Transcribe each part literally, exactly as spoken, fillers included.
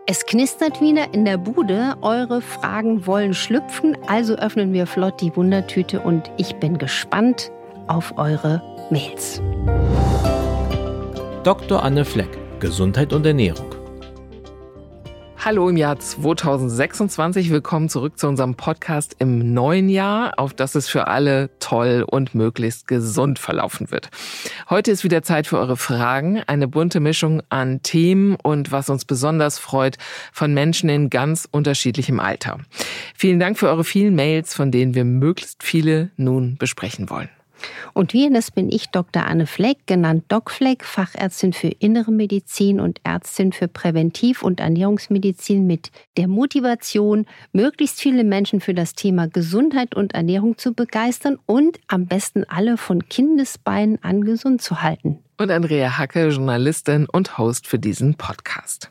Es knistert wieder in der Bude, eure Fragen wollen schlüpfen, also öffnen wir flott die Wundertüte und ich bin gespannt auf eure Mails. Doktor Anne Fleck, Gesundheit und Ernährung. Hallo im Jahr zweitausendsechsundzwanzig, willkommen zurück zu unserem Podcast im neuen Jahr, auf das es für alle toll und möglichst gesund verlaufen wird. Heute ist wieder Zeit für eure Fragen, eine bunte Mischung an Themen und was uns besonders freut, von Menschen in ganz unterschiedlichem Alter. Vielen Dank für eure vielen Mails, von denen wir möglichst viele nun besprechen wollen. Und wir, das bin ich, Doktor Anne Fleck, genannt Doc Fleck, Fachärztin für Innere Medizin und Ärztin für Präventiv- und Ernährungsmedizin mit der Motivation, möglichst viele Menschen für das Thema Gesundheit und Ernährung zu begeistern und am besten alle von Kindesbeinen an gesund zu halten. Und Andrea Hacke, Journalistin und Host für diesen Podcast.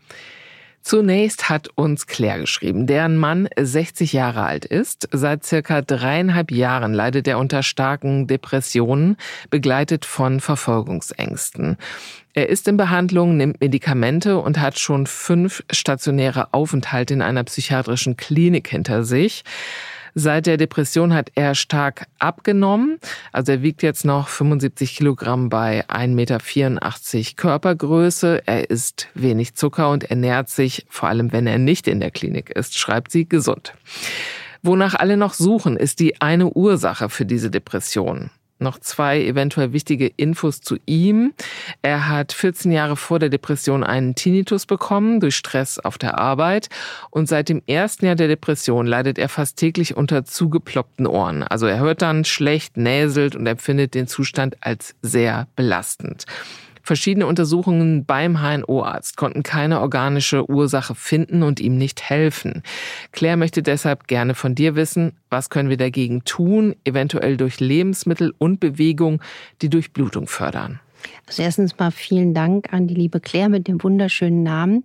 Zunächst hat uns Claire geschrieben, deren Mann sechzig Jahre alt ist. Seit circa dreieinhalb Jahren leidet er unter starken Depressionen, begleitet von Verfolgungsängsten. Er ist in Behandlung, nimmt Medikamente und hat schon fünf stationäre Aufenthalte in einer psychiatrischen Klinik hinter sich. Seit der Depression hat er stark abgenommen. Also er wiegt jetzt noch fünfundsiebzig Kilogramm bei ein Meter vierundachtzig Körpergröße. Er isst wenig Zucker und ernährt sich, vor allem wenn er nicht in der Klinik ist, schreibt sie, gesund. Wonach alle noch suchen, ist die eine Ursache für diese Depression. Noch zwei eventuell wichtige Infos zu ihm. Er hat vierzehn Jahre vor der Depression einen Tinnitus bekommen durch Stress auf der Arbeit. Und seit dem ersten Jahr der Depression leidet er fast täglich unter zugeploppten Ohren. Also er hört dann schlecht, näselt und empfindet den Zustand als sehr belastend. Verschiedene Untersuchungen beim H N O-Arzt konnten keine organische Ursache finden und ihm nicht helfen. Claire möchte deshalb gerne von dir wissen, was können wir dagegen tun, eventuell durch Lebensmittel und Bewegung die Durchblutung fördern. Also erstens mal vielen Dank an die liebe Claire mit dem wunderschönen Namen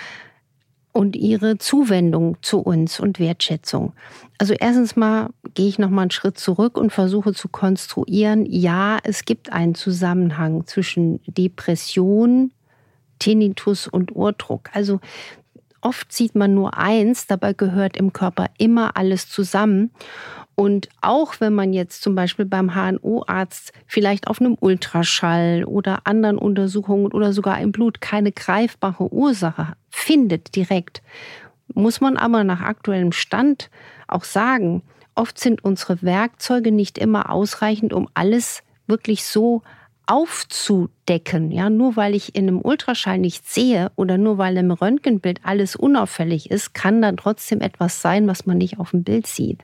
und ihre Zuwendung zu uns und Wertschätzung. Also erstens mal gehe ich noch mal einen Schritt zurück und versuche zu konstruieren, ja, es gibt einen Zusammenhang zwischen Depression, Tinnitus und Ohrdruck. Also oft sieht man nur eins, dabei gehört im Körper immer alles zusammen. Und auch wenn man jetzt zum Beispiel beim H N O-Arzt vielleicht auf einem Ultraschall oder anderen Untersuchungen oder sogar im Blut keine greifbare Ursache findet direkt, muss man aber nach aktuellem Stand auch sagen, oft sind unsere Werkzeuge nicht immer ausreichend, um alles wirklich so aufzudecken. Ja, nur weil ich in einem Ultraschall nichts sehe oder nur weil im Röntgenbild alles unauffällig ist, kann da trotzdem etwas sein, was man nicht auf dem Bild sieht.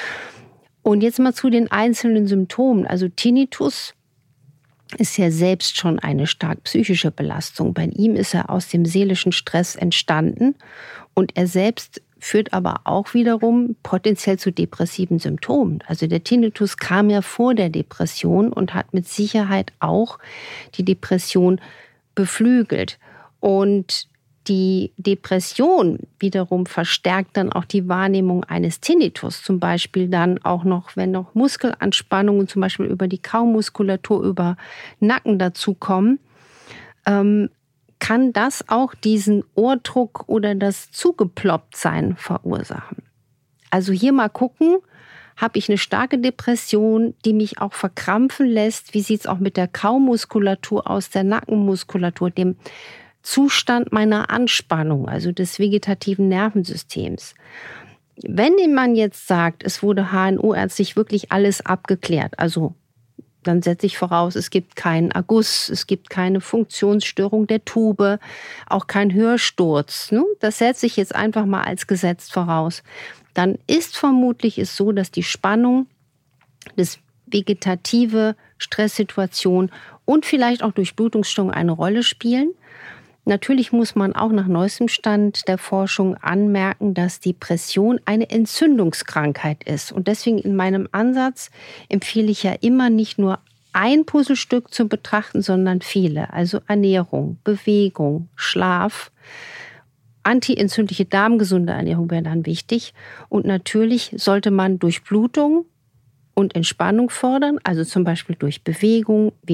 Und jetzt mal zu den einzelnen Symptomen. Also Tinnitus ist ja selbst schon eine stark psychische Belastung. Bei ihm ist er aus dem seelischen Stress entstanden und er selbst führt aber auch wiederum potenziell zu depressiven Symptomen. Also der Tinnitus kam ja vor der Depression und hat mit Sicherheit auch die Depression beflügelt. Und die Depression wiederum verstärkt dann auch die Wahrnehmung eines Tinnitus. Zum Beispiel dann auch noch, wenn noch Muskelanspannungen zum Beispiel über die Kaumuskulatur, über Nacken dazukommen, ähm, kann das auch diesen Ohrdruck oder das Zugeplopptsein verursachen. Also hier mal gucken, habe ich eine starke Depression, die mich auch verkrampfen lässt? Wie sieht es auch mit der Kaumuskulatur aus, der Nackenmuskulatur, dem Zustand meiner Anspannung, also des vegetativen Nervensystems? Wenn man jetzt sagt, es wurde H N O-ärztlich wirklich alles abgeklärt, also dann setze ich voraus, es gibt keinen Erguss, es gibt keine Funktionsstörung der Tube, auch kein Hörsturz. Ne? Das setze ich jetzt einfach mal als gesetzt voraus. Dann ist vermutlich es so, dass die Spannung, das vegetative Stresssituation und vielleicht auch Durchblutungsstörungen eine Rolle spielen. Natürlich muss man auch nach neuestem Stand der Forschung anmerken, dass Depression eine Entzündungskrankheit ist. Und deswegen in meinem Ansatz empfehle ich ja immer nicht nur ein Puzzlestück zu betrachten, sondern viele. Also Ernährung, Bewegung, Schlaf, antientzündliche darmgesunde Ernährung wäre dann wichtig. Und natürlich sollte man Durchblutung und Entspannung fördern, also zum Beispiel durch Bewegung wie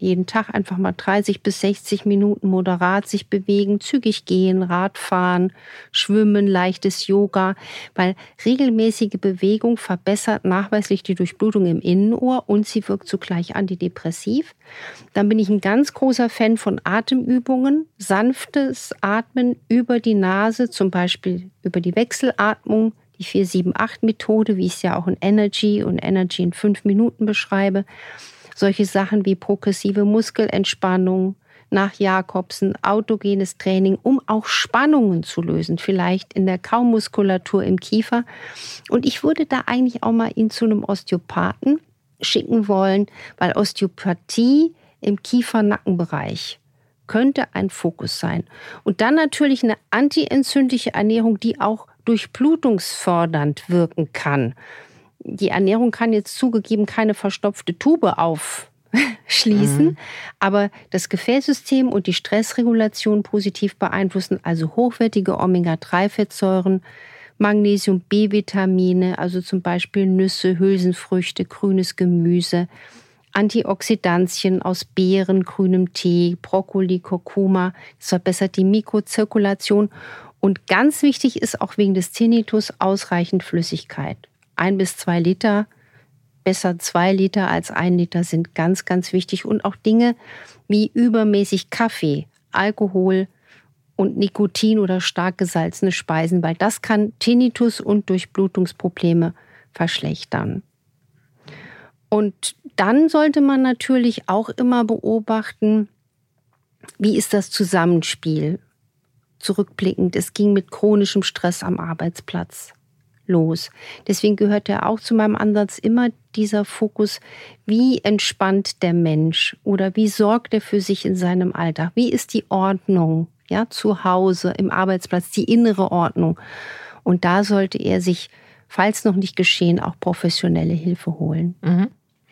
Jeden Tag einfach mal dreißig bis sechzig Minuten moderat sich bewegen, zügig gehen, Radfahren, Schwimmen, leichtes Yoga, weil regelmäßige Bewegung verbessert nachweislich die Durchblutung im Innenohr und sie wirkt zugleich antidepressiv. Dann bin ich ein ganz großer Fan von Atemübungen, sanftes Atmen über die Nase, zum Beispiel über die Wechselatmung, die vier sieben acht Methode, wie ich es ja auch in Energy und Energy in fünf Minuten beschreibe. Solche Sachen wie progressive Muskelentspannung nach Jakobsen, autogenes Training, um auch Spannungen zu lösen, vielleicht in der Kaumuskulatur im Kiefer. Und ich würde da eigentlich auch mal ihn zu einem Osteopathen schicken wollen, weil Osteopathie im Kiefer-Nackenbereich könnte ein Fokus sein. Und dann natürlich eine antientzündliche Ernährung, die auch durchblutungsfördernd wirken kann. Die Ernährung kann jetzt zugegeben keine verstopfte Tube aufschließen, mhm. aber das Gefäßsystem und die Stressregulation positiv beeinflussen, also hochwertige Omega drei Fettsäuren, Magnesium, B-Vitamine, also zum Beispiel Nüsse, Hülsenfrüchte, grünes Gemüse, Antioxidantien aus Beeren, grünem Tee, Brokkoli, Kurkuma. Das verbessert die Mikrozirkulation. Und ganz wichtig ist auch wegen des Tinnitus ausreichend Flüssigkeit. Ein bis zwei Liter, besser zwei Liter als ein Liter sind ganz, ganz wichtig. Und auch Dinge wie übermäßig Kaffee, Alkohol und Nikotin oder stark gesalzene Speisen, weil das kann Tinnitus und Durchblutungsprobleme verschlechtern. Und dann sollte man natürlich auch immer beobachten, wie ist das Zusammenspiel. Zurückblickend, es ging mit chronischem Stress am Arbeitsplatz los. Deswegen gehört ja auch zu meinem Ansatz immer dieser Fokus, wie entspannt der Mensch oder wie sorgt er für sich in seinem Alltag? Wie ist die Ordnung, ja, zu Hause, im Arbeitsplatz, die innere Ordnung? Und da sollte er sich, falls noch nicht geschehen, auch professionelle Hilfe holen. Mhm.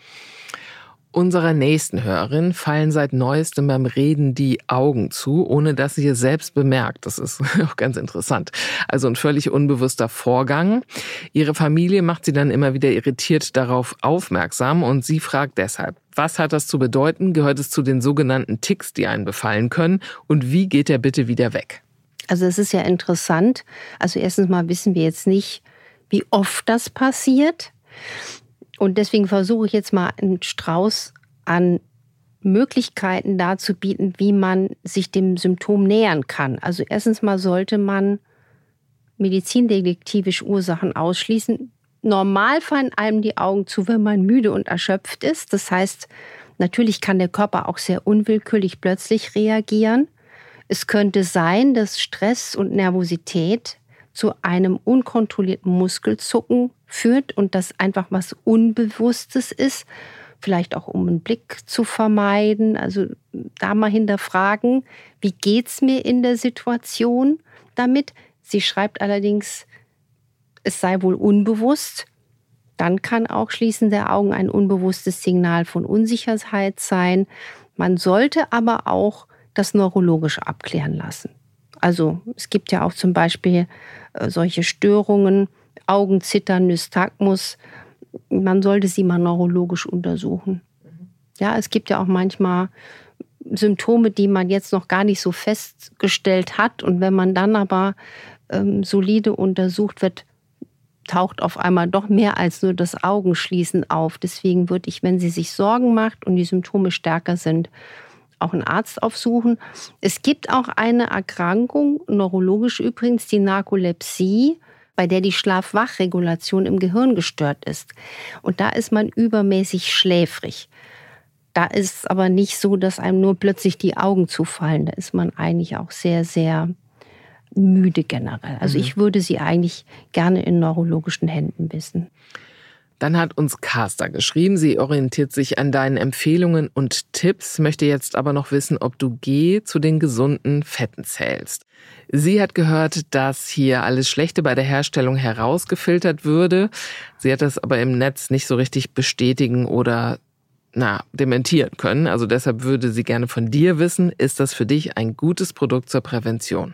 Unserer nächsten Hörerin fallen seit Neuestem beim Reden die Augen zu, ohne dass sie es selbst bemerkt. Das ist auch ganz interessant. Also ein völlig unbewusster Vorgang. Ihre Familie macht sie dann immer wieder irritiert darauf aufmerksam und sie fragt deshalb, was hat das zu bedeuten? Gehört es zu den sogenannten Ticks, die einen befallen können? Und wie geht der bitte wieder weg? Also es ist ja interessant. Also erstens mal wissen wir jetzt nicht, wie oft das passiert. Und deswegen versuche ich jetzt mal einen Strauß an Möglichkeiten darzubieten, wie man sich dem Symptom nähern kann. Also erstens mal sollte man medizindetektivisch Ursachen ausschließen. Normal fallen einem die Augen zu, wenn man müde und erschöpft ist. Das heißt, natürlich kann der Körper auch sehr unwillkürlich plötzlich reagieren. Es könnte sein, dass Stress und Nervosität zu einem unkontrollierten Muskelzucken führt und das einfach was Unbewusstes ist, vielleicht auch um einen Blick zu vermeiden. Also da mal hinterfragen, wie geht's mir in der Situation damit? Sie schreibt allerdings, es sei wohl unbewusst. Dann kann auch Schließen der Augen ein unbewusstes Signal von Unsicherheit sein. Man sollte aber auch das neurologisch abklären lassen. Also es gibt ja auch zum Beispiel äh, solche Störungen, Augenzittern, Nystagmus. Man sollte sie mal neurologisch untersuchen. Ja, es gibt ja auch manchmal Symptome, die man jetzt noch gar nicht so festgestellt hat. Und wenn man dann aber ähm, solide untersucht wird, taucht auf einmal doch mehr als nur das Augenschließen auf. Deswegen würde ich, wenn sie sich Sorgen macht und die Symptome stärker sind, auch einen Arzt aufsuchen. Es gibt auch eine Erkrankung, neurologisch übrigens, die Narkolepsie, bei der die Schlaf-Wach-Regulation im Gehirn gestört ist. Und da ist man übermäßig schläfrig. Da ist es aber nicht so, dass einem nur plötzlich die Augen zufallen. Da ist man eigentlich auch sehr, sehr müde generell. Also mhm. ich würde sie eigentlich gerne in neurologischen Händen wissen. Dann hat uns Carsta geschrieben, sie orientiert sich an deinen Empfehlungen und Tipps, möchte jetzt aber noch wissen, ob du G zu den gesunden Fetten zählst. Sie hat gehört, dass hier alles Schlechte bei der Herstellung herausgefiltert würde. Sie hat das aber im Netz nicht so richtig bestätigen oder na, dementieren können. Also deshalb würde sie gerne von dir wissen, ist das für dich ein gutes Produkt zur Prävention?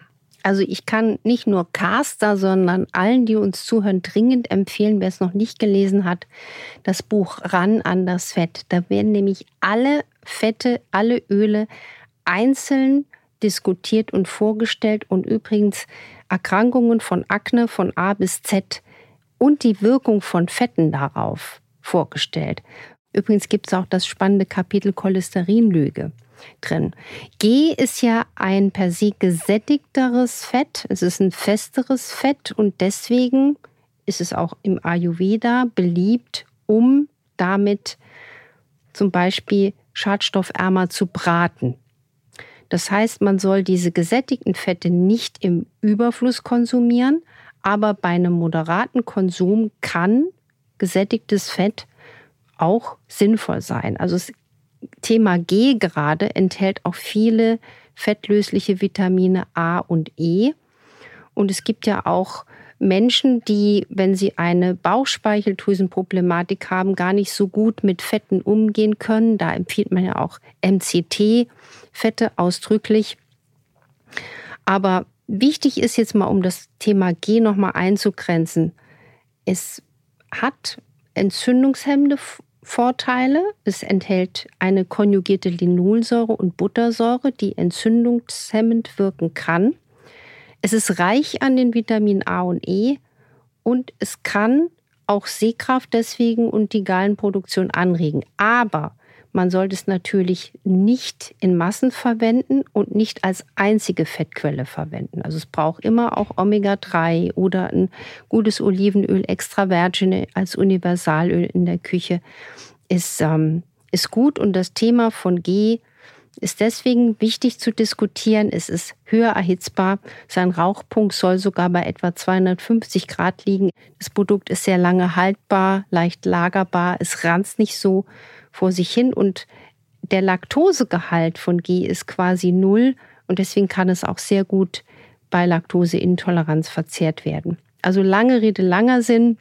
Also ich kann nicht nur Caster, sondern allen, die uns zuhören, dringend empfehlen, wer es noch nicht gelesen hat, das Buch Ran an das Fett. Da werden nämlich alle Fette, alle Öle einzeln diskutiert und vorgestellt und übrigens Erkrankungen von Akne von A bis Z und die Wirkung von Fetten darauf vorgestellt. Übrigens gibt es auch das spannende Kapitel Cholesterinlüge drin. G ist ja ein per se gesättigteres Fett. Es ist ein festeres Fett und deswegen ist es auch im Ayurveda beliebt, um damit zum Beispiel schadstoffärmer zu braten. Das heißt, man soll diese gesättigten Fette nicht im Überfluss konsumieren, aber bei einem moderaten Konsum kann gesättigtes Fett auch sinnvoll sein. Also das Thema G gerade enthält auch viele fettlösliche Vitamine A und E. Und es gibt ja auch Menschen, die, wenn sie eine Bauchspeicheldrüsenproblematik haben, gar nicht so gut mit Fetten umgehen können. Da empfiehlt man ja auch M C T-Fette ausdrücklich. Aber wichtig ist jetzt mal, um das Thema G nochmal einzugrenzen, es hat entzündungshemmende Vorteile. Es enthält eine konjugierte Linolsäure und Buttersäure, die entzündungshemmend wirken kann. Es ist reich an den Vitaminen A und E und es kann auch Sehkraft deswegen und die Gallenproduktion anregen. Aber man sollte es natürlich nicht in Massen verwenden und nicht als einzige Fettquelle verwenden. Also es braucht immer auch Omega drei oder ein gutes Olivenöl, extra virgin als Universalöl in der Küche ist, ähm, ist gut. Und das Thema von G ist deswegen wichtig zu diskutieren. Es ist höher erhitzbar. Sein Rauchpunkt soll sogar bei etwa zweihundertfünfzig Grad liegen. Das Produkt ist sehr lange haltbar, leicht lagerbar. Es ranzt nicht so vor sich hin und der Laktosegehalt von G ist quasi null und deswegen kann es auch sehr gut bei Laktoseintoleranz verzehrt werden. Also lange Rede, langer Sinn.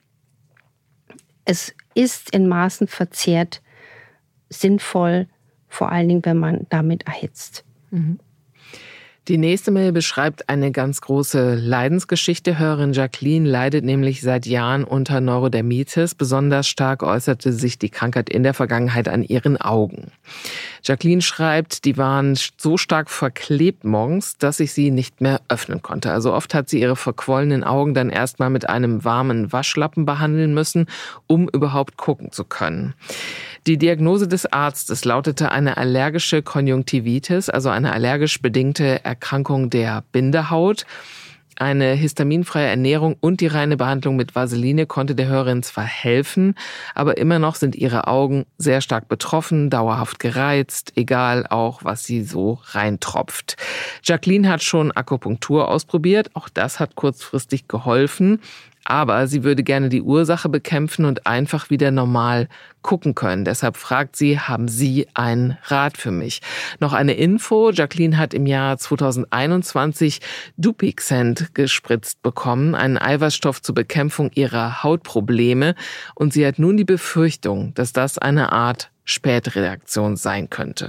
Es ist in Maßen verzehrt sinnvoll, vor allen Dingen, wenn man damit erhitzt. Mhm. Die nächste Mail beschreibt eine ganz große Leidensgeschichte. Hörerin Jacqueline leidet nämlich seit Jahren unter Neurodermitis. Besonders stark äußerte sich die Krankheit in der Vergangenheit an ihren Augen. Jacqueline schreibt, die waren so stark verklebt morgens, dass ich sie nicht mehr öffnen konnte. Also oft hat sie ihre verquollenen Augen dann erstmal mit einem warmen Waschlappen behandeln müssen, um überhaupt gucken zu können. Die Diagnose des Arztes lautete eine allergische Konjunktivitis, also eine allergisch bedingte Erkrankung der Bindehaut. Eine histaminfreie Ernährung und die reine Behandlung mit Vaseline konnte der Hörerin zwar helfen, aber immer noch sind ihre Augen sehr stark betroffen, dauerhaft gereizt, egal auch, was sie so reintropft. Jacqueline hat schon Akupunktur ausprobiert, auch das hat kurzfristig geholfen. Aber sie würde gerne die Ursache bekämpfen und einfach wieder normal gucken können. Deshalb fragt sie, haben Sie einen Rat für mich? Noch eine Info, Jacqueline hat im Jahr zweitausendeinundzwanzig Dupixent gespritzt bekommen, einen Eiweißstoff zur Bekämpfung ihrer Hautprobleme. Und sie hat nun die Befürchtung, dass das eine Art Spätreaktion sein könnte.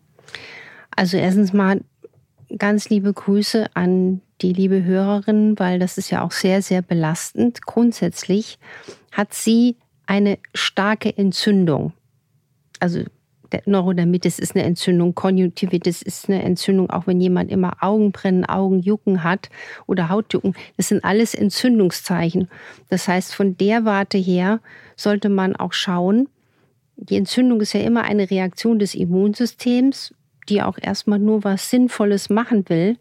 Also erstens mal ganz liebe Grüße an die liebe Hörerin, weil das ist ja auch sehr, sehr belastend. Grundsätzlich hat sie eine starke Entzündung. Also der Neurodermitis ist eine Entzündung, Konjunktivitis ist eine Entzündung, auch wenn jemand immer Augenbrennen, Augenjucken hat oder Hautjucken. Das sind alles Entzündungszeichen. Das heißt, von der Warte her sollte man auch schauen, die Entzündung ist ja immer eine Reaktion des Immunsystems, die auch erstmal nur was Sinnvolles machen will.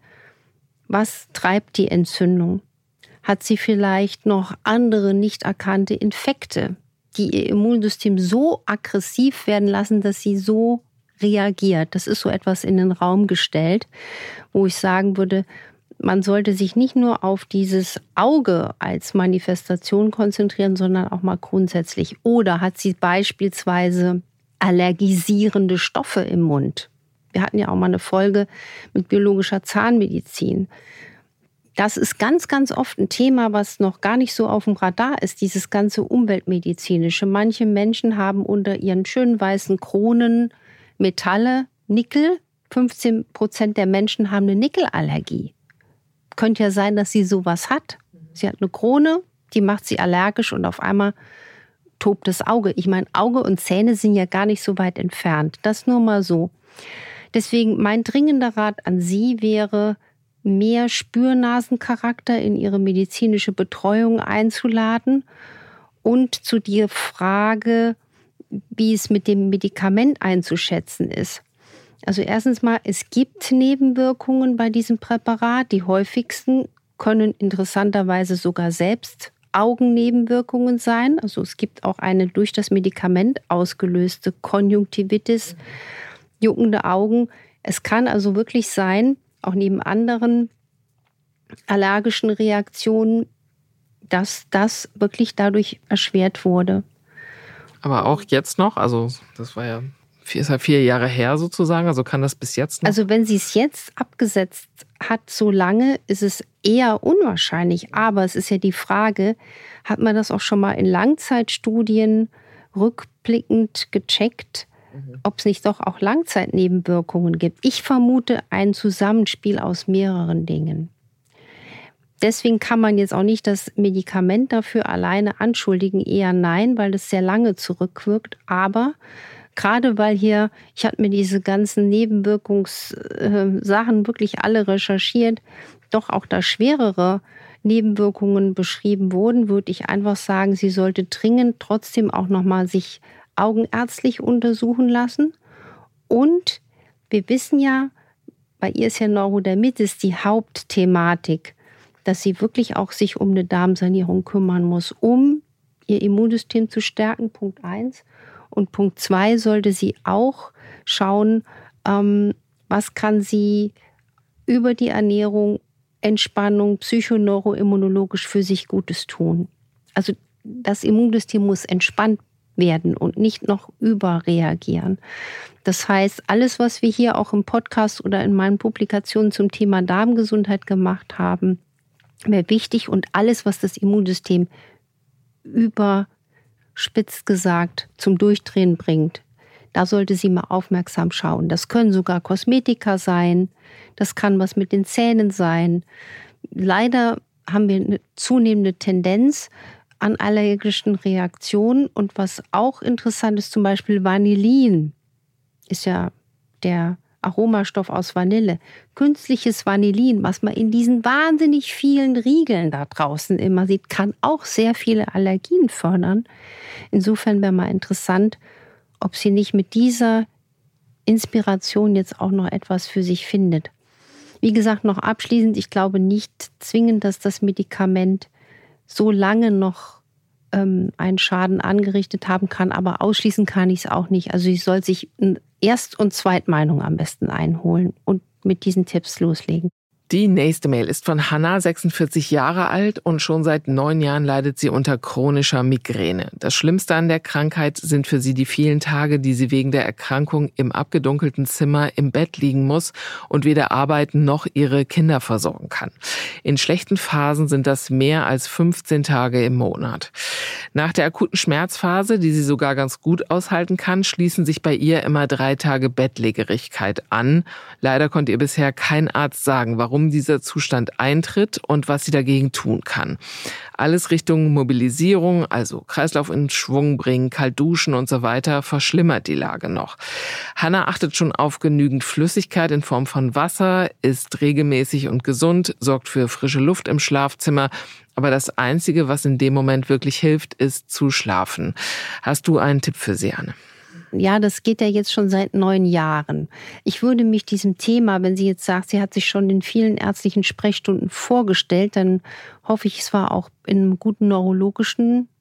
Was treibt die Entzündung? Hat sie vielleicht noch andere nicht erkannte Infekte, die ihr Immunsystem so aggressiv werden lassen, dass sie so reagiert? Das ist so etwas in den Raum gestellt, wo ich sagen würde, man sollte sich nicht nur auf dieses Auge als Manifestation konzentrieren, sondern auch mal grundsätzlich. Oder hat sie beispielsweise allergisierende Stoffe im Mund? Wir hatten ja auch mal eine Folge mit biologischer Zahnmedizin. Das ist ganz, ganz oft ein Thema, was noch gar nicht so auf dem Radar ist, dieses ganze Umweltmedizinische. Manche Menschen haben unter ihren schönen weißen Kronen Metalle, Nickel. fünfzehn Prozent der Menschen haben eine Nickelallergie. könnte ja sein, dass sie sowas hat. Sie hat eine Krone, die macht sie allergisch und auf einmal tobt das Auge. Ich meine, Auge und Zähne sind ja gar nicht so weit entfernt. Das nur mal so. Deswegen mein dringender Rat an Sie wäre, mehr Spürnasencharakter in Ihre medizinische Betreuung einzuladen und zu der Frage, wie es mit dem Medikament einzuschätzen ist. Also erstens mal, es gibt Nebenwirkungen bei diesem Präparat. Die häufigsten können interessanterweise sogar selbst Augennebenwirkungen sein. Also es gibt auch eine durch das Medikament ausgelöste Konjunktivitis, juckende Augen. Es kann also wirklich sein, auch neben anderen allergischen Reaktionen, dass das wirklich dadurch erschwert wurde. Aber auch jetzt noch, also das war ja vier, ist ja vier Jahre her sozusagen, also kann das bis jetzt noch? Also wenn sie es jetzt abgesetzt hat, so lange, ist es eher unwahrscheinlich. Aber es ist ja die Frage, hat man das auch schon mal in Langzeitstudien rückblickend gecheckt, mhm. ob es nicht doch auch Langzeitnebenwirkungen gibt? Ich vermute ein Zusammenspiel aus mehreren Dingen. Deswegen kann man jetzt auch nicht das Medikament dafür alleine anschuldigen, eher nein, weil es sehr lange zurückwirkt. Aber gerade weil hier, ich habe mir diese ganzen Nebenwirkungssachen wirklich alle recherchiert, doch auch da schwerere Nebenwirkungen beschrieben wurden, würde ich einfach sagen, sie sollte dringend trotzdem auch nochmal sich augenärztlich untersuchen lassen. Und wir wissen ja, bei ihr ist ja Neurodermitis die Hauptthematik, dass sie wirklich auch sich um eine Darmsanierung kümmern muss, um ihr Immunsystem zu stärken, Punkt eins. Und Punkt zwei sollte sie auch schauen, ähm, was kann sie über die Ernährung, Entspannung, psychoneuroimmunologisch für sich Gutes tun. Also das Immunsystem muss entspannt werden und nicht noch überreagieren. Das heißt, alles, was wir hier auch im Podcast oder in meinen Publikationen zum Thema Darmgesundheit gemacht haben, wäre wichtig, und alles, was das Immunsystem überspitzt gesagt zum Durchdrehen bringt, da sollte sie mal aufmerksam schauen. Das können sogar Kosmetika sein, das kann was mit den Zähnen sein. Leider haben wir eine zunehmende Tendenz an allergischen Reaktionen, und was auch interessant ist, zum Beispiel Vanillin, ist ja der Aromastoff aus Vanille. Künstliches Vanillin, was man in diesen wahnsinnig vielen Riegeln da draußen immer sieht, kann auch sehr viele Allergien fördern. Insofern wäre mal interessant, ob sie nicht mit dieser Inspiration jetzt auch noch etwas für sich findet. Wie gesagt, noch abschließend, ich glaube nicht zwingend, dass das Medikament so lange noch ähm, einen Schaden angerichtet haben kann, aber ausschließen kann ich es auch nicht. Also sie soll sich eine Erst- und Zweitmeinung am besten einholen und mit diesen Tipps loslegen. Die nächste Mail ist von Hanna, sechsundvierzig Jahre alt, und schon seit neun Jahren leidet sie unter chronischer Migräne. Das Schlimmste an der Krankheit sind für sie die vielen Tage, die sie wegen der Erkrankung im abgedunkelten Zimmer im Bett liegen muss und weder arbeiten noch ihre Kinder versorgen kann. In schlechten Phasen sind das mehr als fünfzehn Tage im Monat. Nach der akuten Schmerzphase, die sie sogar ganz gut aushalten kann, schließen sich bei ihr immer drei Tage Bettlägerigkeit an. Leider konnte ihr bisher kein Arzt sagen, warum dieser Zustand eintritt und was sie dagegen tun kann. Alles Richtung Mobilisierung, also Kreislauf in Schwung bringen, kalt duschen und so weiter, verschlimmert die Lage noch. Hanna achtet schon auf genügend Flüssigkeit in Form von Wasser, isst regelmäßig und gesund, sorgt für frische Luft im Schlafzimmer. Aber das Einzige, was in dem Moment wirklich hilft, ist zu schlafen. Hast du einen Tipp für sie, Anne? Ja, das geht ja jetzt schon seit neun Jahren. Ich würde mich diesem Thema, wenn sie jetzt sagt, sie hat sich schon in vielen ärztlichen Sprechstunden vorgestellt, dann hoffe ich, es war auch in einem guten neurologischen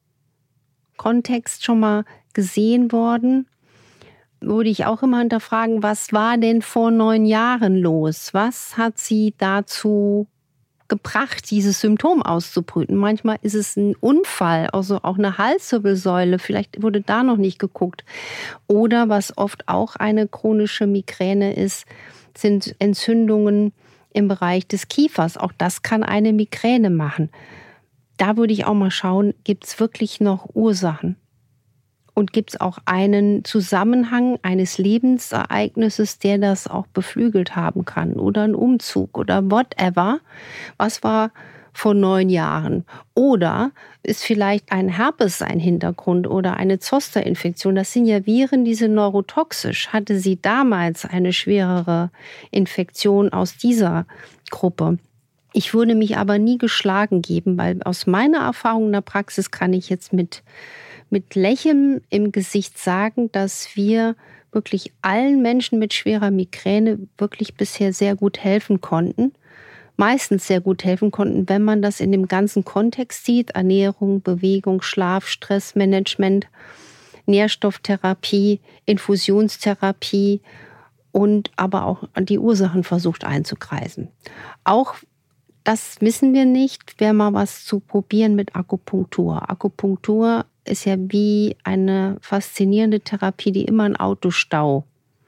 Kontext schon mal gesehen worden. Würde ich auch immer hinterfragen, was war denn vor neun Jahren los? Was hat sie dazu gebracht, dieses Symptom auszubrüten? Manchmal ist es ein Unfall, also auch eine Halswirbelsäule, vielleicht wurde da noch nicht geguckt. Oder was oft auch eine chronische Migräne ist, sind Entzündungen im Bereich des Kiefers. Auch das kann eine Migräne machen. Da würde ich auch mal schauen, gibt es wirklich noch Ursachen? Und gibt es auch einen Zusammenhang eines Lebensereignisses, der das auch beflügelt haben kann? Oder ein Umzug oder whatever. Was war vor neun Jahren? Oder ist vielleicht ein Herpes ein Hintergrund oder eine Zosterinfektion? Das sind ja Viren, die sind neurotoxisch. Hatte sie damals eine schwerere Infektion aus dieser Gruppe? Ich würde mich aber nie geschlagen geben, weil aus meiner Erfahrung in der Praxis kann ich jetzt mit mit Lächeln im Gesicht sagen, dass wir wirklich allen Menschen mit schwerer Migräne wirklich bisher sehr gut helfen konnten. Meistens sehr gut helfen konnten, wenn man das in dem ganzen Kontext sieht. Ernährung, Bewegung, Schlaf, Stressmanagement, Nährstofftherapie, Infusionstherapie und aber auch die Ursachen versucht einzukreisen. Auch das wissen wir nicht, wäre mal was zu probieren mit Akupunktur. Akupunktur ist ja wie eine faszinierende Therapie, die immer einen Autostau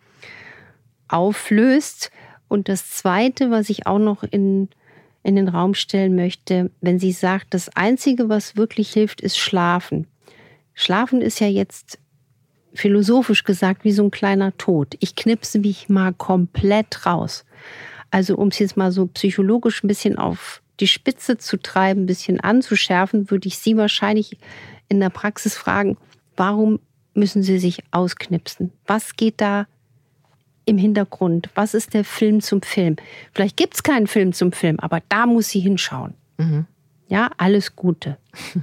auflöst. Und das Zweite, was ich auch noch in, in den Raum stellen möchte, wenn sie sagt, das Einzige, was wirklich hilft, ist Schlafen. Schlafen ist ja jetzt philosophisch gesagt wie so ein kleiner Tod. Ich knipse mich mal komplett raus. Also um es jetzt mal so psychologisch ein bisschen auf die Spitze zu treiben, ein bisschen anzuschärfen, würde ich Sie wahrscheinlich in der Praxis fragen, warum müssen Sie sich ausknipsen? Was geht da im Hintergrund? Was ist der Film zum Film? Vielleicht gibt es keinen Film zum Film, aber da muss sie hinschauen. Mhm. Ja, alles Gute.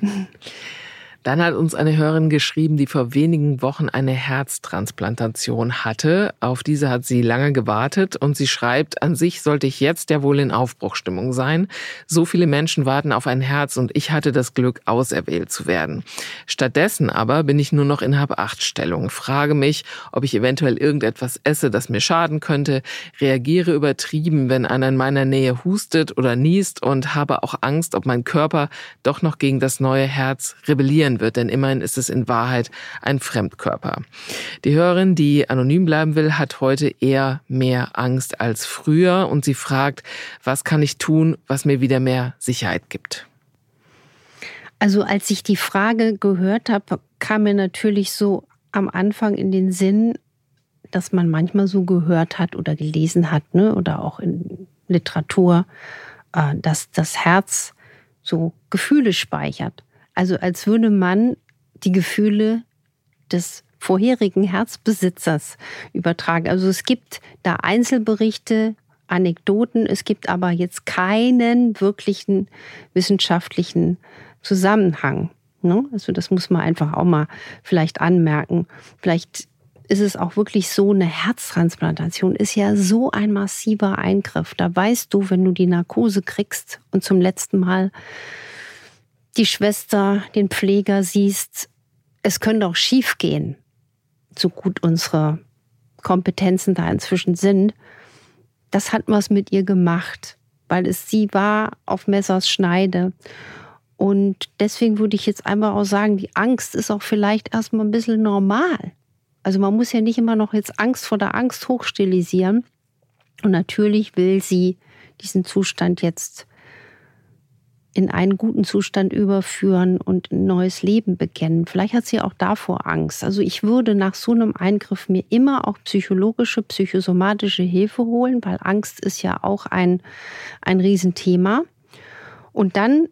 Dann hat uns eine Hörerin geschrieben, die vor wenigen Wochen eine Herztransplantation hatte. Auf diese hat sie lange gewartet und sie schreibt, an sich sollte ich jetzt ja wohl in Aufbruchstimmung sein. So viele Menschen warten auf ein Herz und ich hatte das Glück, auserwählt zu werden. Stattdessen aber bin ich nur noch in Hab-Acht-Stellung, frage mich, ob ich eventuell irgendetwas esse, das mir schaden könnte, reagiere übertrieben, wenn einer in meiner Nähe hustet oder niest und habe auch Angst, ob mein Körper doch noch gegen das neue Herz rebellieren wird, denn immerhin ist es in Wahrheit ein Fremdkörper. Die Hörerin, die anonym bleiben will, hat heute eher mehr Angst als früher und sie fragt, was kann ich tun, was mir wieder mehr Sicherheit gibt? Also als ich die Frage gehört habe, kam mir natürlich so am Anfang in den Sinn, dass man manchmal so gehört hat oder gelesen hat, ne, oder auch in Literatur, dass das Herz so Gefühle speichert. Also als würde man die Gefühle des vorherigen Herzbesitzers übertragen. Also es gibt da Einzelberichte, Anekdoten, es gibt aber jetzt keinen wirklichen wissenschaftlichen Zusammenhang. Ne? Also das muss man einfach auch mal vielleicht anmerken. Vielleicht ist es auch wirklich so, eine Herztransplantation ist ja so ein massiver Eingriff. Da weißt du, wenn du die Narkose kriegst und zum letzten Mal die Schwester, den Pfleger siehst, es könnte auch schief gehen, so gut unsere Kompetenzen da inzwischen sind. Das hat was mit ihr gemacht, weil es sie war auf Messers Schneide. Und deswegen würde ich jetzt einfach auch sagen, die Angst ist auch vielleicht erstmal ein bisschen normal. Also man muss ja nicht immer noch jetzt Angst vor der Angst hochstilisieren. Und natürlich will sie diesen Zustand jetzt in einen guten Zustand überführen und ein neues Leben beginnen. Vielleicht hat sie auch davor Angst. Also ich würde nach so einem Eingriff mir immer auch psychologische, psychosomatische Hilfe holen, weil Angst ist ja auch ein, ein Riesenthema. Und dann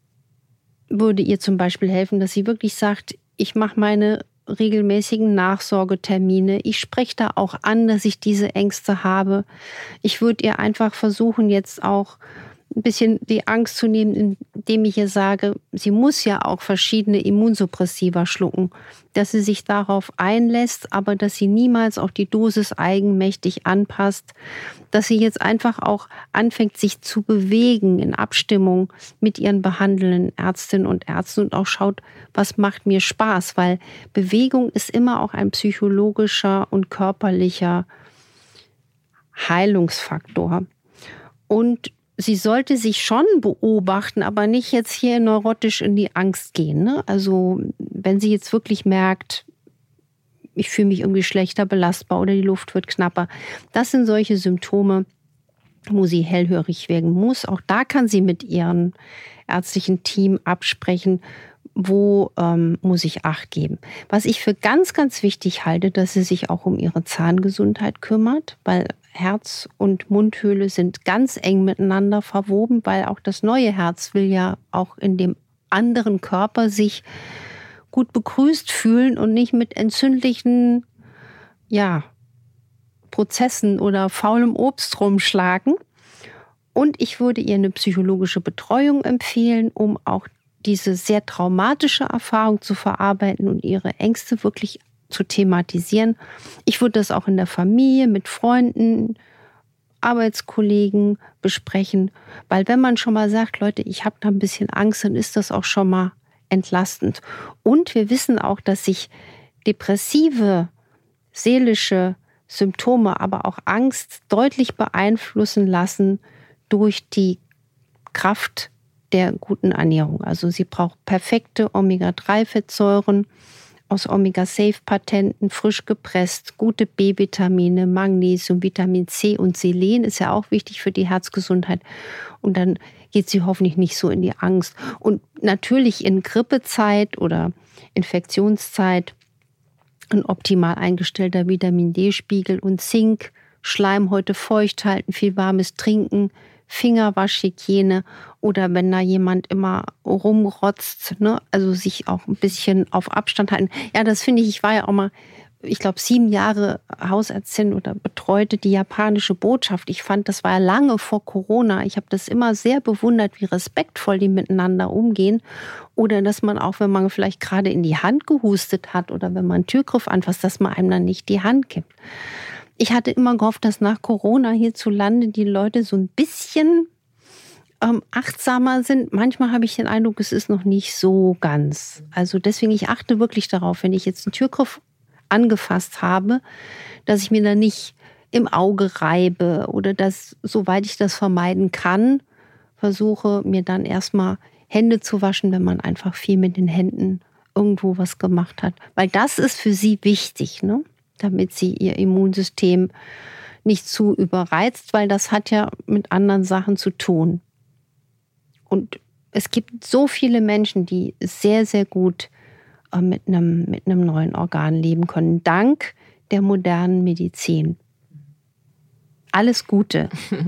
würde ihr zum Beispiel helfen, dass sie wirklich sagt, ich mache meine regelmäßigen Nachsorgetermine. Ich spreche da auch an, dass ich diese Ängste habe. Ich würde ihr einfach versuchen, jetzt auch ein bisschen die Angst zu nehmen, indem ich ihr sage, sie muss ja auch verschiedene Immunsuppressiva schlucken, dass sie sich darauf einlässt, aber dass sie niemals auch die Dosis eigenmächtig anpasst, dass sie jetzt einfach auch anfängt, sich zu bewegen in Abstimmung mit ihren behandelnden Ärztinnen und Ärzten und auch schaut, was macht mir Spaß, weil Bewegung ist immer auch ein psychologischer und körperlicher Heilungsfaktor. Und sie sollte sich schon beobachten, aber nicht jetzt hier neurotisch in die Angst gehen. Ne? Also wenn sie jetzt wirklich merkt, ich fühle mich irgendwie schlechter belastbar oder die Luft wird knapper, das sind solche Symptome, wo sie hellhörig werden muss. Auch da kann sie mit ihrem ärztlichen Team absprechen, wo ähm, muss ich Acht geben. Was ich für ganz, ganz wichtig halte, dass sie sich auch um ihre Zahngesundheit kümmert, weil Herz und Mundhöhle sind ganz eng miteinander verwoben, weil auch das neue Herz will ja auch in dem anderen Körper sich gut begrüßt fühlen und nicht mit entzündlichen, ja, Prozessen oder faulem Obst rumschlagen. Und ich würde ihr eine psychologische Betreuung empfehlen, um auch diese sehr traumatische Erfahrung zu verarbeiten und ihre Ängste wirklich zu thematisieren. Ich würde das auch in der Familie, mit Freunden, Arbeitskollegen besprechen, weil wenn man schon mal sagt, Leute, ich habe da ein bisschen Angst, dann ist das auch schon mal entlastend. Und wir wissen auch, dass sich depressive, seelische Symptome, aber auch Angst deutlich beeinflussen lassen durch die Kraft der guten Ernährung. Also sie braucht perfekte Omega drei Fettsäuren aus Omega-Safe-Patenten, frisch gepresst, gute B-Vitamine, Magnesium, Vitamin C und Selen ist ja auch wichtig für die Herzgesundheit. Und dann geht sie hoffentlich nicht so in die Angst. Und natürlich in Grippezeit oder Infektionszeit ein optimal eingestellter Vitamin-D-Spiegel und Zink, Schleimhäute feucht halten, viel warmes Trinken, Fingerwaschhygiene oder wenn da jemand immer rumrotzt, ne, also sich auch ein bisschen auf Abstand halten. Ja, das finde ich, ich war ja auch mal, ich glaube, sieben Jahre Hausärztin oder betreute die japanische Botschaft. Ich fand, das war ja lange vor Corona. Ich habe das immer sehr bewundert, wie respektvoll die miteinander umgehen. Oder dass man auch, wenn man vielleicht gerade in die Hand gehustet hat oder wenn man einen Türgriff anfasst, dass man einem dann nicht die Hand gibt. Ich hatte immer gehofft, dass nach Corona hierzulande die Leute so ein bisschen ähm, achtsamer sind. Manchmal habe ich den Eindruck, es ist noch nicht so ganz. Also deswegen, ich achte wirklich darauf, wenn ich jetzt einen Türgriff angefasst habe, dass ich mir da nicht im Auge reibe oder dass, soweit ich das vermeiden kann, versuche mir dann erstmal Hände zu waschen, wenn man einfach viel mit den Händen irgendwo was gemacht hat. Weil das ist für sie wichtig, ne? Damit sie ihr Immunsystem nicht zu überreizt, weil das hat ja mit anderen Sachen zu tun. Und es gibt so viele Menschen, die sehr, sehr gut äh, mit einem, mit einem neuen Organ leben können, dank der modernen Medizin. Alles Gute.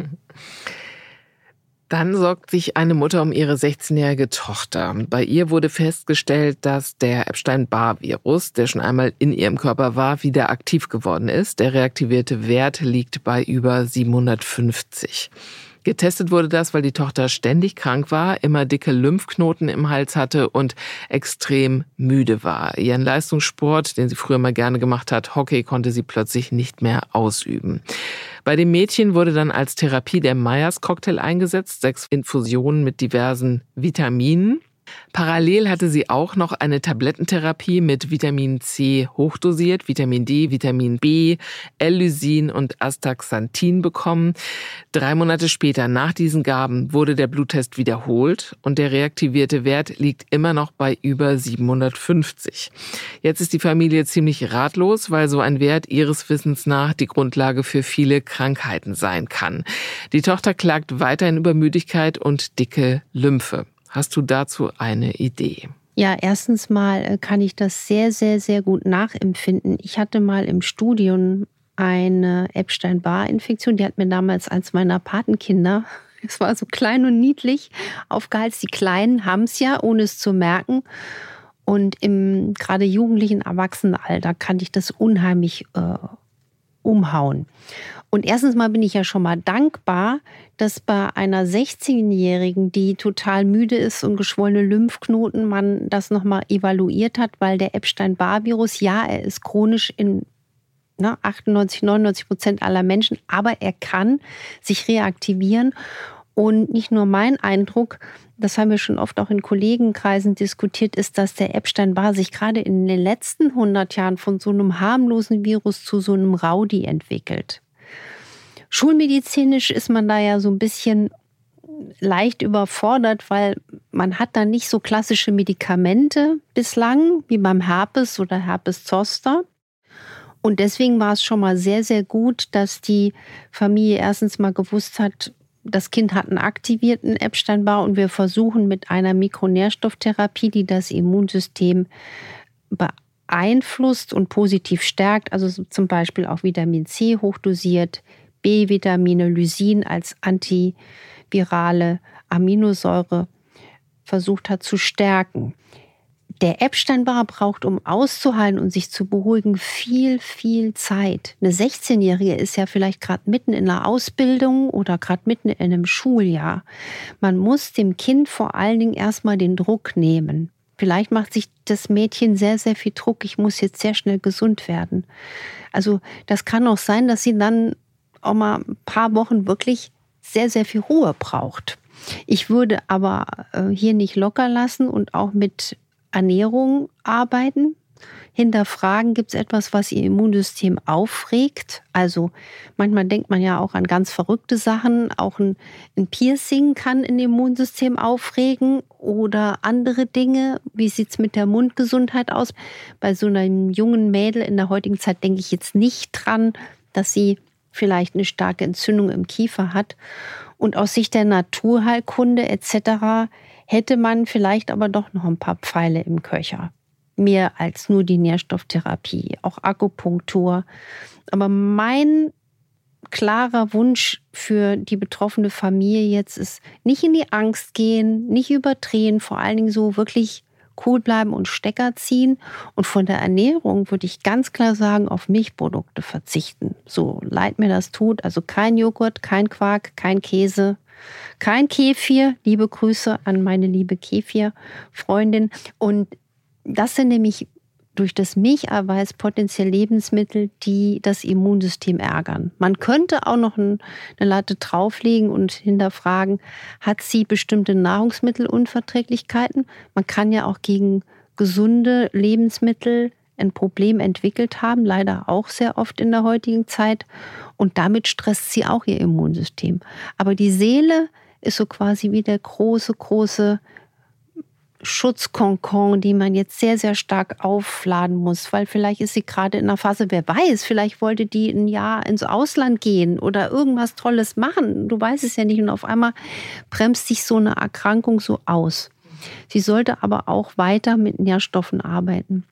Dann sorgt sich eine Mutter um ihre sechzehnjährige Tochter. Bei ihr wurde festgestellt, dass der Epstein-Barr-Virus, der schon einmal in ihrem Körper war, wieder aktiv geworden ist. Der reaktivierte Wert liegt bei über siebenhundertfünfzig. Getestet wurde das, weil die Tochter ständig krank war, immer dicke Lymphknoten im Hals hatte und extrem müde war. Ihren Leistungssport, den sie früher mal gerne gemacht hat, Hockey, konnte sie plötzlich nicht mehr ausüben. Bei dem Mädchen wurde dann als Therapie der Myers-Cocktail eingesetzt, sechs Infusionen mit diversen Vitaminen. Parallel hatte sie auch noch eine Tablettentherapie mit Vitamin C hochdosiert, Vitamin D, Vitamin B, L-Lysin und Astaxanthin bekommen. Drei Monate später nach diesen Gaben wurde der Bluttest wiederholt und der reaktivierte Wert liegt immer noch bei über siebenhundertfünfzig. Jetzt ist die Familie ziemlich ratlos, weil so ein Wert ihres Wissens nach die Grundlage für viele Krankheiten sein kann. Die Tochter klagt weiterhin über Müdigkeit und dicke Lymphe. Hast du dazu eine Idee? Ja, erstens mal kann ich das sehr, sehr, sehr gut nachempfinden. Ich hatte mal im Studium eine Epstein-Barr-Infektion. Die hat mir damals als meiner Patenkinder, es war so klein und niedlich, aufgeheizt. Die Kleinen haben es ja, ohne es zu merken. Und im gerade jugendlichen Erwachsenenalter kann ich das unheimlich äh, umhauen. Und erstens mal bin ich ja schon mal dankbar, dass bei einer sechzehnjährigen, die total müde ist und geschwollene Lymphknoten, man das nochmal evaluiert hat, weil der Epstein-Barr-Virus, ja, er ist chronisch in na, achtundneunzig, neunundneunzig Prozent aller Menschen, aber er kann sich reaktivieren. Und nicht nur mein Eindruck, das haben wir schon oft auch in Kollegenkreisen diskutiert, ist, dass der Epstein-Barr sich gerade in den letzten hundert Jahren von so einem harmlosen Virus zu so einem Rowdy entwickelt. Schulmedizinisch ist man da ja so ein bisschen leicht überfordert, weil man hat da nicht so klassische Medikamente bislang, wie beim Herpes oder Herpes zoster. Und deswegen war es schon mal sehr, sehr gut, dass die Familie erstens mal gewusst hat, das Kind hat einen aktivierten Epstein-Barr und wir versuchen mit einer Mikronährstofftherapie, die das Immunsystem beeinflusst und positiv stärkt, also so zum Beispiel auch Vitamin C hochdosiert, B-Vitamine, Lysin als antivirale Aminosäure versucht hat zu stärken. Der Epstein-Barr braucht, um auszuhalten und sich zu beruhigen, viel, viel Zeit. Eine sechzehnjährige ist ja vielleicht gerade mitten in einer Ausbildung oder gerade mitten in einem Schuljahr. Man muss dem Kind vor allen Dingen erstmal den Druck nehmen. Vielleicht macht sich das Mädchen sehr, sehr viel Druck. Ich muss jetzt sehr schnell gesund werden. Also das kann auch sein, dass sie dann auch mal ein paar Wochen wirklich sehr, sehr viel Ruhe braucht. Ich würde aber hier nicht locker lassen und auch mit Ernährung arbeiten, hinterfragen, gibt es etwas, was ihr Immunsystem aufregt? Also manchmal denkt man ja auch an ganz verrückte Sachen, auch ein, ein Piercing kann ein Immunsystem aufregen oder andere Dinge. Wie sieht es mit der Mundgesundheit aus? Bei so einem jungen Mädel in der heutigen Zeit denke ich jetzt nicht dran, dass sie vielleicht eine starke Entzündung im Kiefer hat. Und aus Sicht der Naturheilkunde et cetera hätte man vielleicht aber doch noch ein paar Pfeile im Köcher. Mehr als nur die Nährstofftherapie, auch Akupunktur. Aber mein klarer Wunsch für die betroffene Familie jetzt ist, nicht in die Angst gehen, nicht überdrehen, vor allen Dingen so wirklich cool bleiben und Stecker ziehen. Und von der Ernährung würde ich ganz klar sagen, auf Milchprodukte verzichten. So leid mir das tut. Also kein Joghurt, kein Quark, kein Käse, kein Kefir. Liebe Grüße an meine liebe Kefir-Freundin. Und das sind nämlich durch das Milcheiweiß potenziell Lebensmittel, die das Immunsystem ärgern. Man könnte auch noch eine Latte drauflegen und hinterfragen, hat sie bestimmte Nahrungsmittelunverträglichkeiten? Man kann ja auch gegen gesunde Lebensmittel ein Problem entwickelt haben, leider auch sehr oft in der heutigen Zeit. Und damit stresst sie auch ihr Immunsystem. Aber die Seele ist so quasi wie der große, große Schutzkonkon, die man jetzt sehr, sehr stark aufladen muss, weil vielleicht ist sie gerade in einer Phase, wer weiß, vielleicht wollte die ein Jahr ins Ausland gehen oder irgendwas Tolles machen. Du weißt es ja nicht und auf einmal bremst sich so eine Erkrankung so aus. Sie sollte aber auch weiter mit Nährstoffen arbeiten.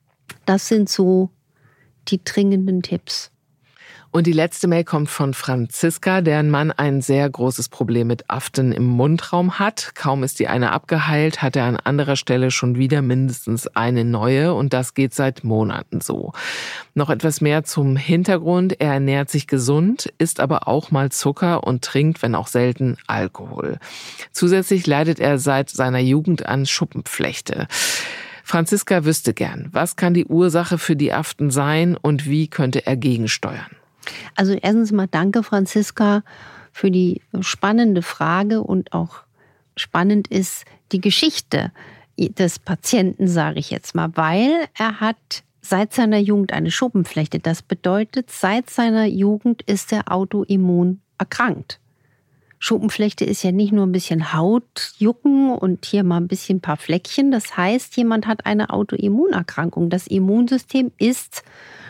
Das sind so die dringenden Tipps. Und die letzte Mail kommt von Franziska, deren Mann ein sehr großes Problem mit Aften im Mundraum hat. Kaum ist die eine abgeheilt, hat er an anderer Stelle schon wieder mindestens eine neue und das geht seit Monaten so. Noch etwas mehr zum Hintergrund. Er ernährt sich gesund, isst aber auch mal Zucker und trinkt, wenn auch selten, Alkohol. Zusätzlich leidet er seit seiner Jugend an Schuppenflechte. Franziska wüsste gern, was kann die Ursache für die Aften sein und wie könnte er gegensteuern? Also erstens mal danke, Franziska, für die spannende Frage und auch spannend ist die Geschichte des Patienten, sage ich jetzt mal, weil er hat seit seiner Jugend eine Schuppenflechte. Das bedeutet, seit seiner Jugend ist er autoimmun erkrankt. Schuppenflechte ist ja nicht nur ein bisschen Hautjucken und hier mal ein bisschen ein paar Fleckchen. Das heißt, jemand hat eine Autoimmunerkrankung. Das Immunsystem ist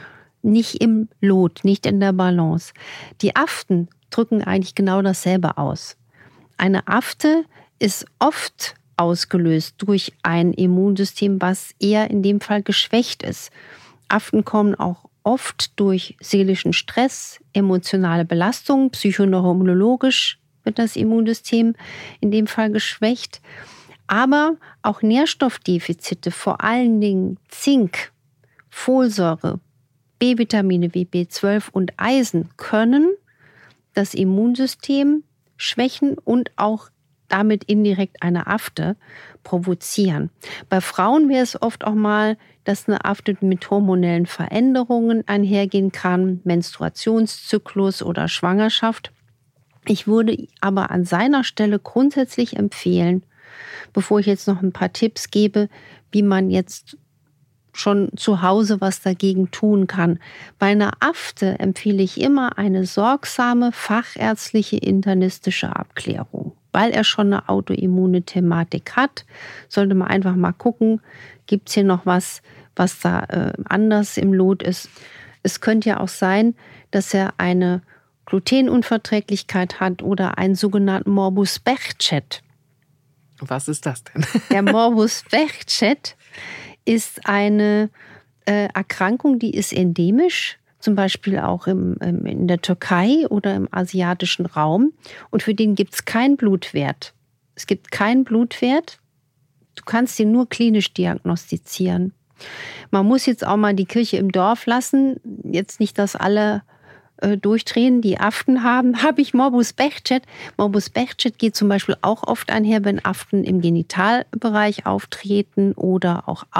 nicht im Lot, nicht in der Balance. Die Aften drücken eigentlich genau dasselbe aus. Eine Afte ist oft ausgelöst durch ein Immunsystem, was eher in dem Fall geschwächt ist. Aften kommen auch oft durch seelischen Stress, emotionale Belastung, psychoneuroimmunologisch wird das Immunsystem in dem Fall geschwächt. Aber auch Nährstoffdefizite, vor allen Dingen Zink, Folsäure, B-Vitamine wie B zwölf und Eisen können das Immunsystem schwächen und auch damit indirekt eine Afte provozieren. Bei Frauen wäre es oft auch mal, dass eine Afte mit hormonellen Veränderungen einhergehen kann, Menstruationszyklus oder Schwangerschaft. Ich würde aber an seiner Stelle grundsätzlich empfehlen, bevor ich jetzt noch ein paar Tipps gebe, wie man jetzt schon zu Hause was dagegen tun kann. Bei einer Afte empfehle ich immer eine sorgsame fachärztliche internistische Abklärung. Weil er schon eine autoimmune Thematik hat, sollte man einfach mal gucken, gibt es hier noch was, was da äh, anders im Lot ist. Es könnte ja auch sein, dass er eine Glutenunverträglichkeit hat oder einen sogenannten Morbus Behçet. Was ist das denn? Der Morbus Behçet ist eine äh, Erkrankung, die ist endemisch, zum Beispiel auch im, im, in der Türkei oder im asiatischen Raum. Und für den gibt es keinen Blutwert. Es gibt keinen Blutwert. Du kannst ihn nur klinisch diagnostizieren. Man muss jetzt auch mal die Kirche im Dorf lassen. Jetzt nicht, dass alle äh, durchdrehen, die Aften haben. Habe ich Morbus Behçet? Morbus Behçet geht zum Beispiel auch oft einher, wenn Aften im Genitalbereich auftreten oder auch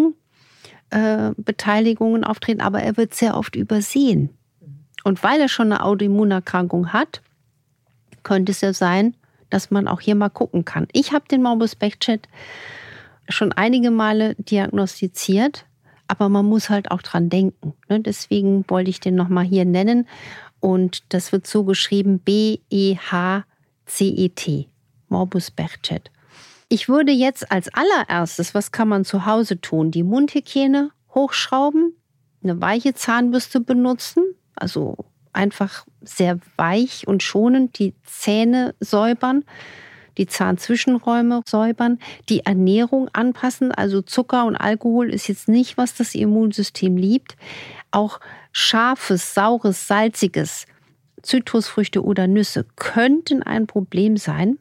Augenbeteiligungen äh, auftreten. Aber er wird sehr oft übersehen. Und weil er schon eine Autoimmunerkrankung hat, könnte es ja sein, dass man auch hier mal gucken kann. Ich habe den Morbus Behçet schon einige Male diagnostiziert, aber man muss halt auch dran denken. Deswegen wollte ich den nochmal hier nennen. Und das wird so geschrieben, B E H C E T, Morbus Behçet. Ich würde jetzt als allererstes, was kann man zu Hause tun? Die Mundhygiene hochschrauben, eine weiche Zahnbürste benutzen, also einfach sehr weich und schonend die Zähne säubern, die Zahnzwischenräume säubern, die Ernährung anpassen. Also Zucker und Alkohol ist jetzt nicht, was das Immunsystem liebt. Auch scharfes, saures, salziges, Zitrusfrüchte oder Nüsse könnten ein Problem sein.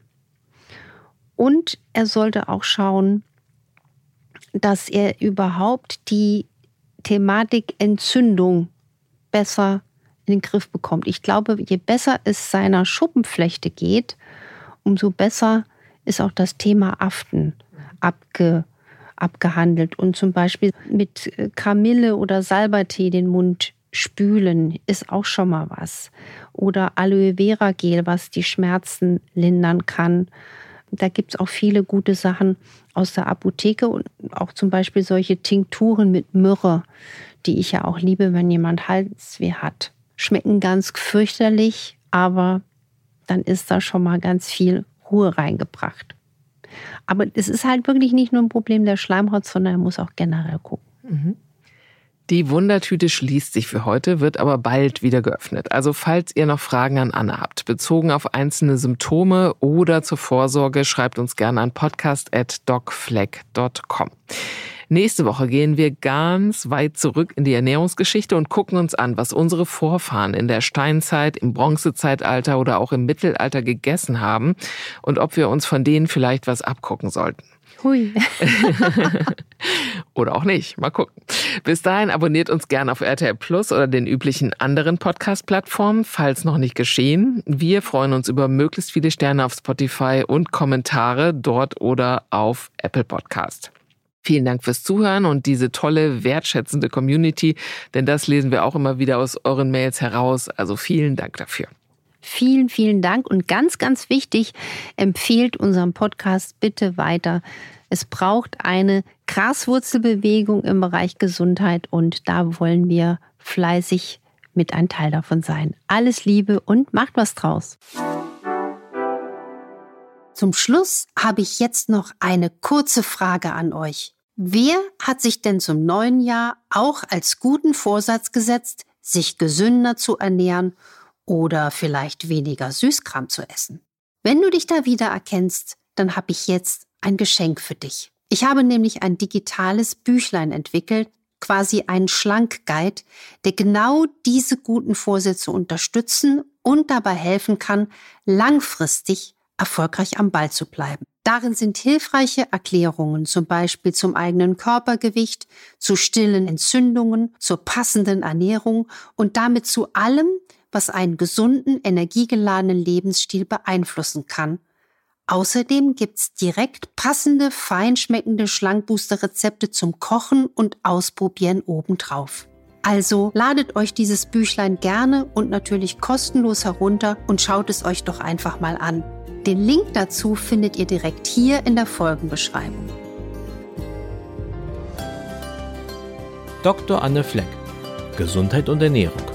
Und er sollte auch schauen, dass er überhaupt die Thematik Entzündung besser in den Griff bekommt. Ich glaube, je besser es seiner Schuppenflechte geht, umso besser ist auch das Thema Aften abge, abgehandelt. Und zum Beispiel mit Kamille oder Salbeitee den Mund spülen ist auch schon mal was. Oder Aloe Vera Gel, was die Schmerzen lindern kann. Da gibt es auch viele gute Sachen aus der Apotheke und auch zum Beispiel solche Tinkturen mit Myrrhe, die ich ja auch liebe, wenn jemand Halsweh hat. Schmecken ganz fürchterlich, aber dann ist da schon mal ganz viel Ruhe reingebracht. Aber es ist halt wirklich nicht nur ein Problem der Schleimhaut, sondern er muss auch generell gucken. Mhm. Die Wundertüte schließt sich für heute, wird aber bald wieder geöffnet. Also falls ihr noch Fragen an Anne habt, bezogen auf einzelne Symptome oder zur Vorsorge, schreibt uns gerne an podcast at docfleck dot com. Nächste Woche gehen wir ganz weit zurück in die Ernährungsgeschichte und gucken uns an, was unsere Vorfahren in der Steinzeit, im Bronzezeitalter oder auch im Mittelalter gegessen haben und ob wir uns von denen vielleicht was abgucken sollten. Hui. Oder auch nicht. Mal gucken. Bis dahin abonniert uns gerne auf R T L Plus oder den üblichen anderen Podcast-Plattformen, falls noch nicht geschehen. Wir freuen uns über möglichst viele Sterne auf Spotify und Kommentare dort oder auf Apple Podcast. Vielen Dank fürs Zuhören und diese tolle, wertschätzende Community, denn das lesen wir auch immer wieder aus euren Mails heraus. Also vielen Dank dafür. Vielen, vielen Dank und ganz, ganz wichtig, empfehlt unseren Podcast bitte weiter. Es braucht eine Graswurzelbewegung im Bereich Gesundheit und da wollen wir fleißig mit ein Teil davon sein. Alles Liebe und macht was draus. Zum Schluss habe ich jetzt noch eine kurze Frage an euch. Wer hat sich denn zum neuen Jahr auch als guten Vorsatz gesetzt, sich gesünder zu ernähren oder vielleicht weniger Süßkram zu essen? Wenn du dich da wieder erkennst, dann habe ich jetzt ein Geschenk für dich. Ich habe nämlich ein digitales Büchlein entwickelt, quasi einen Schlank-Guide, der genau diese guten Vorsätze unterstützen und dabei helfen kann, langfristig erfolgreich am Ball zu bleiben. Darin sind hilfreiche Erklärungen, zum Beispiel zum eigenen Körpergewicht, zu stillen Entzündungen, zur passenden Ernährung und damit zu allem, was einen gesunden, energiegeladenen Lebensstil beeinflussen kann. Außerdem gibt's direkt passende, feinschmeckende Schlankbooster-Rezepte zum Kochen und Ausprobieren obendrauf. Also ladet euch dieses Büchlein gerne und natürlich kostenlos herunter und schaut es euch doch einfach mal an. Den Link dazu findet ihr direkt hier in der Folgenbeschreibung. Doktor Anne Fleck. Gesundheit und Ernährung.